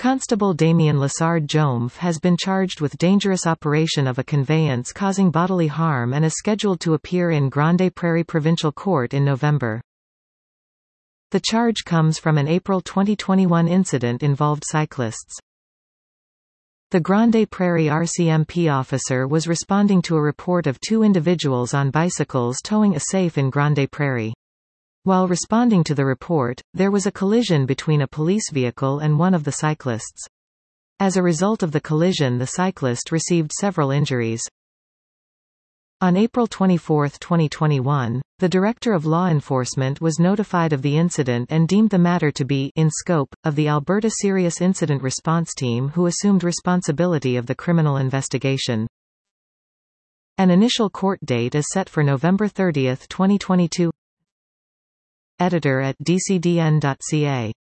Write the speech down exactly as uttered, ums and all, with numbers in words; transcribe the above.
Constable Damien Lessard-Jomf has been charged with dangerous operation of a conveyance causing bodily harm and is scheduled to appear in Grande Prairie Provincial Court in November. The charge comes from an April twenty twenty-one incident involved cyclists. The Grande Prairie R C M P officer was responding to a report of two individuals on bicycles towing a safe in Grande Prairie. While responding to the report, there was a collision between a police vehicle and one of the cyclists. As a result of the collision, the cyclist received several injuries. On April twenty-fourth twenty twenty-one, the Director of Law Enforcement was notified of the incident and deemed the matter to be in scope of the Alberta Serious Incident Response Team, who assumed responsibility of the criminal investigation. An initial court date is set for November thirtieth twenty twenty-two. Editor at d c d n dot c a